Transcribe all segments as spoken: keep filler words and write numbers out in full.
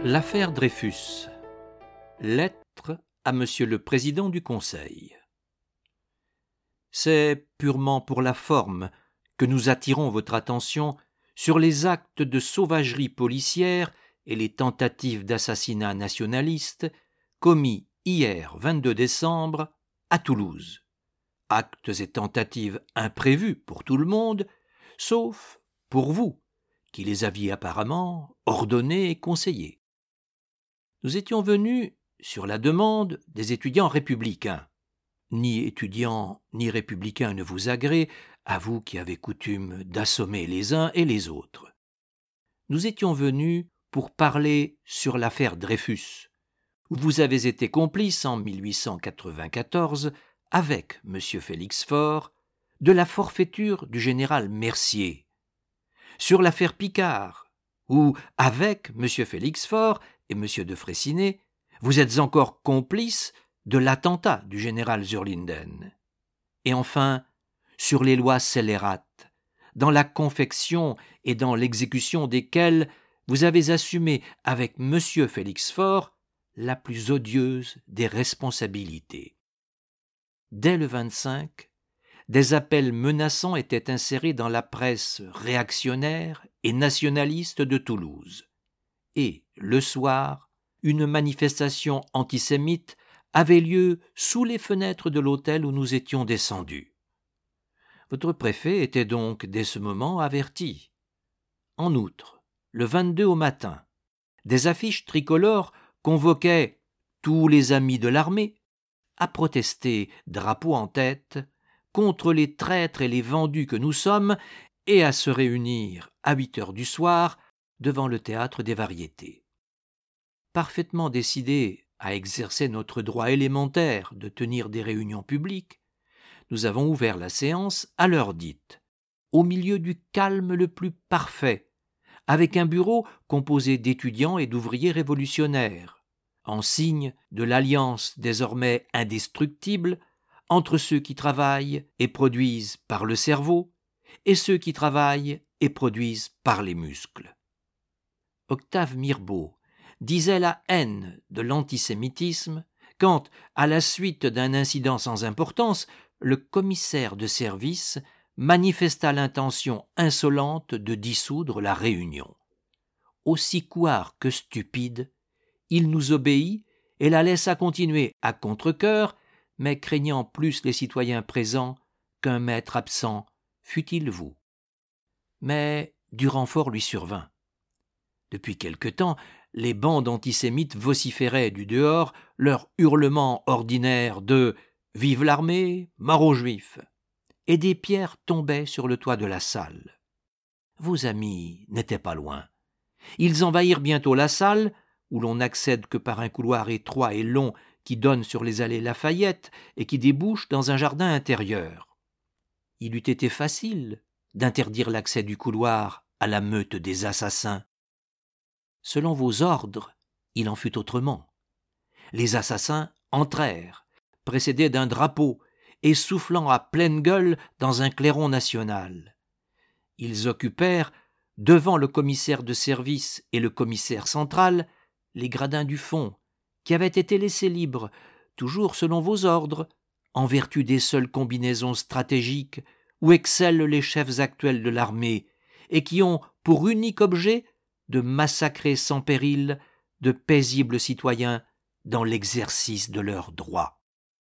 L'affaire Dreyfus. Lettre à Monsieur le Président du Conseil. C'est purement pour la forme que nous attirons votre attention sur les actes de sauvagerie policière et les tentatives d'assassinat nationaliste commis hier vingt-deux décembre à Toulouse. Actes et tentatives imprévus pour tout le monde, sauf pour vous, qui les aviez apparemment ordonnés et conseillés. Nous étions venus sur la demande des étudiants républicains. Ni étudiants ni républicains ne vous agrée, à vous qui avez coutume d'assommer les uns et les autres. Nous étions venus pour parler sur l'affaire Dreyfus, où vous avez été complice en mille huit cent quatre-vingt-quatorze avec M. Félix Faure de la forfaiture du général Mercier, sur l'affaire Picard, où, avec M. Félix Faure et M. de Freycinet, vous êtes encore complice de l'attentat du général Zurlinden. Et enfin, sur les lois scélérates, dans la confection et dans l'exécution desquelles vous avez assumé avec M. Félix Faure la plus odieuse des responsabilités. Dès le vingt-cinq, des appels menaçants étaient insérés dans la presse réactionnaire et nationaliste de Toulouse. Et, le soir, une manifestation antisémite avait lieu sous les fenêtres de l'hôtel où nous étions descendus. Votre préfet était donc dès ce moment averti. En outre, le vingt-deux au matin, des affiches tricolores convoquaient tous les amis de l'armée à protester, drapeau en tête, contre les traîtres et les vendus que nous sommes et à se réunir à huit heures du soir devant le théâtre des Variétés. Parfaitement décidés à exercer notre droit élémentaire de tenir des réunions publiques, nous avons ouvert la séance à l'heure dite, au milieu du calme le plus parfait, avec un bureau composé d'étudiants et d'ouvriers révolutionnaires, en signe de l'alliance désormais indestructible entre ceux qui travaillent et produisent par le cerveau et ceux qui travaillent et produisent par les muscles. Octave Mirbeau disait la haine de l'antisémitisme quand, à la suite d'un incident sans importance, le commissaire de service manifesta l'intention insolente de dissoudre la Réunion. Aussi couard que stupide, il nous obéit et la laissa continuer à contre-cœur, mais craignant plus les citoyens présents qu'un maître absent, fût-il vous. Mais du renfort lui survint. Depuis quelque temps, les bandes antisémites vociféraient du dehors leur hurlement ordinaire de « Vive l'armée, mort aux Juifs !» et des pierres tombaient sur le toit de la salle. Vos amis n'étaient pas loin. Ils envahirent bientôt la salle, où l'on n'accède que par un couloir étroit et long qui donne sur les allées Lafayette et qui débouche dans un jardin intérieur. Il eût été facile d'interdire l'accès du couloir à la meute des assassins. Selon vos ordres, il en fut autrement. Les assassins entrèrent, précédés d'un drapeau, et soufflant à pleine gueule dans un clairon national. Ils occupèrent, devant le commissaire de service et le commissaire central, les gradins du fond, qui avaient été laissés libres, toujours selon vos ordres, en vertu des seules combinaisons stratégiques où excellent les chefs actuels de l'armée, et qui ont pour unique objet de massacrer sans péril de paisibles citoyens dans l'exercice de leurs droits.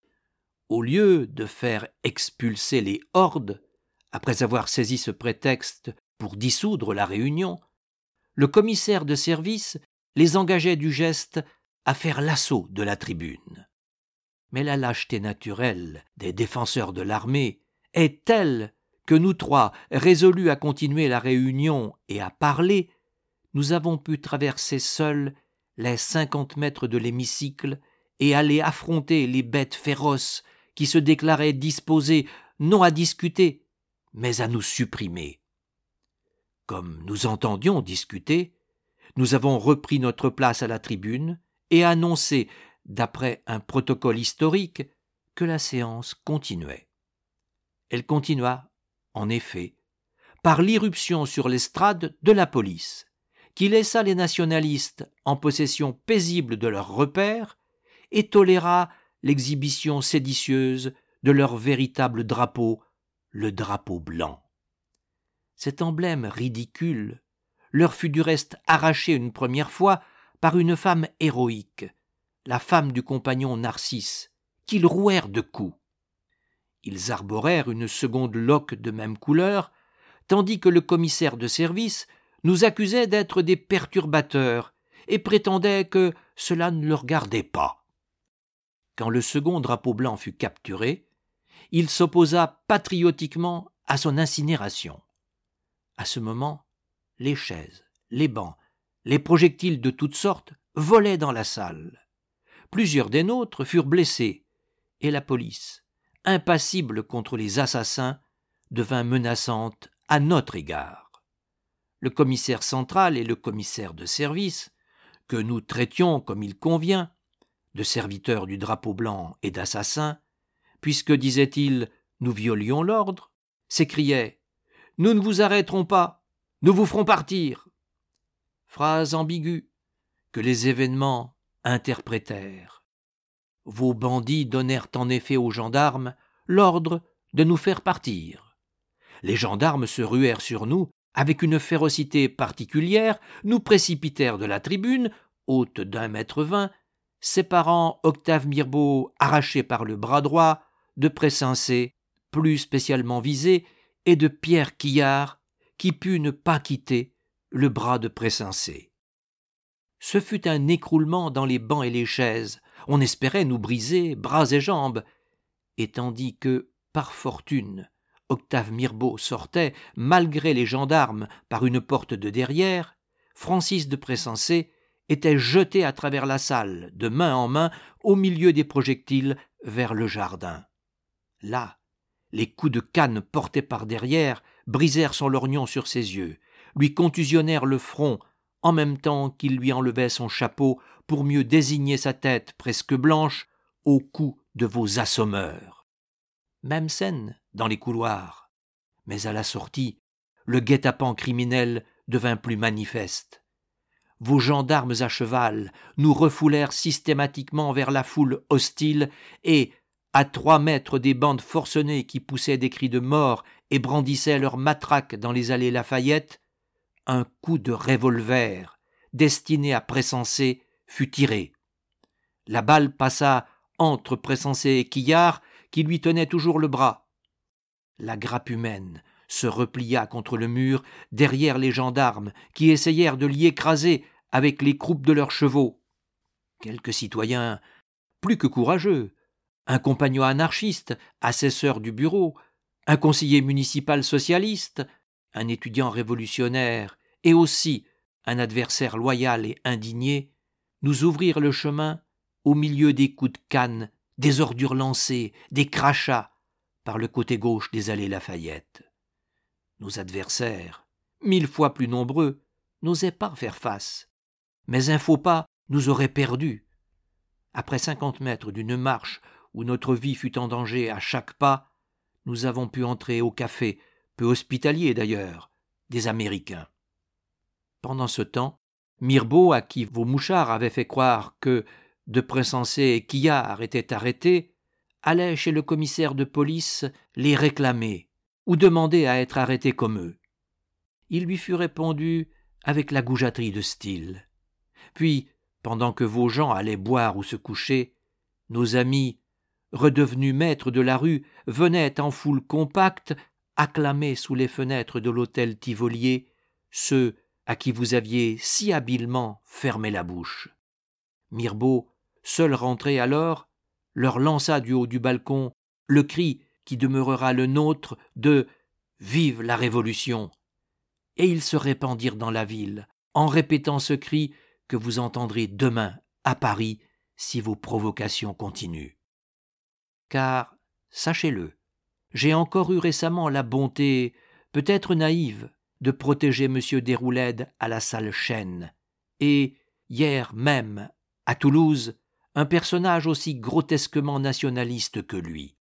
Au lieu de faire expulser les hordes, après avoir saisi ce prétexte pour dissoudre la Réunion, le commissaire de service les engageait du geste à faire l'assaut de la tribune. Mais la lâcheté naturelle des défenseurs de l'armée est telle que nous trois, résolus à continuer la réunion et à parler, nous avons pu traverser seuls les cinquante mètres de l'hémicycle et aller affronter les bêtes féroces qui se déclaraient disposées non à discuter, mais à nous supprimer. Comme nous entendions discuter, nous avons repris notre place à la tribune et annoncé, d'après un protocole historique, que la séance continuait. Elle continua, en effet, par l'irruption sur l'estrade de la police, qui laissa les nationalistes en possession paisible de leurs repères et toléra l'exhibition séditieuse de leur véritable drapeau, le drapeau blanc. Cet emblème ridicule leur fut du reste arraché une première fois par une femme héroïque, la femme du compagnon Narcisse, qu'ils rouèrent de coups. Ils arborèrent une seconde loque de même couleur, tandis que le commissaire de service nous accusait d'être des perturbateurs et prétendait que cela ne le regardait pas. Quand le second drapeau blanc fut capturé, il s'opposa patriotiquement à son incinération. À ce moment, les chaises, les bancs, les projectiles de toutes sortes volaient dans la salle. Plusieurs des nôtres furent blessés, et la police, impassible contre les assassins, devint menaçante à notre égard. Le commissaire central et le commissaire de service, que nous traitions comme il convient, de serviteurs du drapeau blanc et d'assassins, puisque, disait-il, nous violions l'ordre, s'écriaient « Nous ne vous arrêterons pas, nous vous ferons partir !» Phrase ambiguë que les événements interprétèrent. Vos bandits donnèrent en effet aux gendarmes l'ordre de nous faire partir. Les gendarmes se ruèrent sur nous avec une férocité particulière, nous précipitèrent de la tribune, haute d'un mètre vingt, séparant Octave Mirbeau, arraché par le bras droit, de Pressensé, plus spécialement visé, et de Pierre Quillard, qui put ne pas quitter le bras de Pressensé. Ce fut un écroulement dans les bancs et les chaises. On espérait nous briser bras et jambes. Et tandis que, par fortune, Octave Mirbeau sortait, malgré les gendarmes, par une porte de derrière, Francis de Pressensé était jeté à travers la salle, de main en main, au milieu des projectiles, vers le jardin. Là, les coups de canne portés par derrière brisèrent son lorgnon sur ses yeux, lui contusionnèrent le front, en même temps qu'il lui enlevait son chapeau pour mieux désigner sa tête presque blanche au cou de vos assommeurs. Même scène dans les couloirs, mais à la sortie, le guet-apens criminel devint plus manifeste. Vos gendarmes à cheval nous refoulèrent systématiquement vers la foule hostile et, à trois mètres des bandes forcenées qui poussaient des cris de mort et brandissaient leurs matraques dans les allées Lafayette, un coup de revolver, destiné à Pressensé, fut tiré. La balle passa entre Pressensé et Quillard, qui lui tenait toujours le bras. La grappe humaine se replia contre le mur derrière les gendarmes qui essayèrent de l'y écraser avec les croupes de leurs chevaux. Quelques citoyens, plus que courageux, un compagnon anarchiste, assesseur du bureau, un conseiller municipal socialiste, un étudiant révolutionnaire et aussi un adversaire loyal et indigné, nous ouvrirent le chemin au milieu des coups de canne, des ordures lancées, des crachats, par le côté gauche des allées Lafayette. Nos adversaires, mille fois plus nombreux, n'osaient pas faire face, mais un faux pas nous aurait perdus. Après cinquante mètres d'une marche où notre vie fut en danger à chaque pas, nous avons pu entrer au café, peu hospitalier d'ailleurs, des Américains. Pendant ce temps, Mirbeau, à qui vos mouchards avaient fait croire que de Pressensé et Quillard étaient arrêtés, allait chez le commissaire de police les réclamer ou demander à être arrêté comme eux. Il lui fut répondu avec la goujaterie de style. Puis, pendant que vos gens allaient boire ou se coucher, nos amis, redevenus maîtres de la rue, venaient en foule compacte acclamer sous les fenêtres de l'hôtel Tivolier ceux à qui vous aviez si habilement fermé la bouche. Mirbeau, seul rentré alors, leur lança du haut du balcon le cri qui demeurera le nôtre de « Vive la Révolution !» Et ils se répandirent dans la ville, en répétant ce cri que vous entendrez demain à Paris si vos provocations continuent. Car, sachez-le, j'ai encore eu récemment la bonté, peut-être naïve, de protéger M. Déroulède à la salle Chêne, et, hier même, à Toulouse, un personnage aussi grotesquement nationaliste que lui.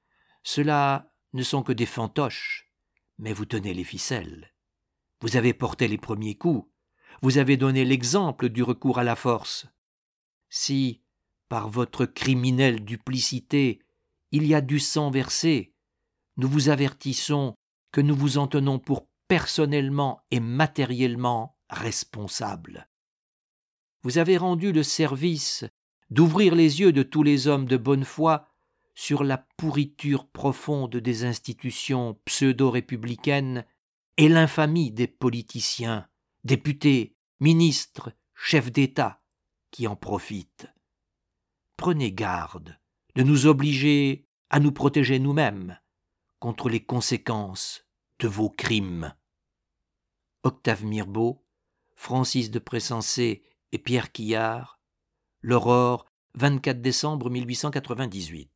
Cela ne sont que des fantoches, mais vous tenez les ficelles. Vous avez porté les premiers coups, vous avez donné l'exemple du recours à la force. Si, par votre criminelle duplicité, il y a du sang versé, nous vous avertissons que nous vous en tenons pour personnellement et matériellement responsable. Vous avez rendu le service d'ouvrir les yeux de tous les hommes de bonne foi sur la pourriture profonde des institutions pseudo-républicaines et l'infamie des politiciens, députés, ministres, chefs d'État qui en profitent. Prenez garde de nous obliger à nous protéger nous-mêmes contre les conséquences de vos crimes. Octave Mirbeau, Francis de Pressensé et Pierre Quillard, L'Aurore, vingt-quatre décembre mille huit cent quatre-vingt-dix-huit.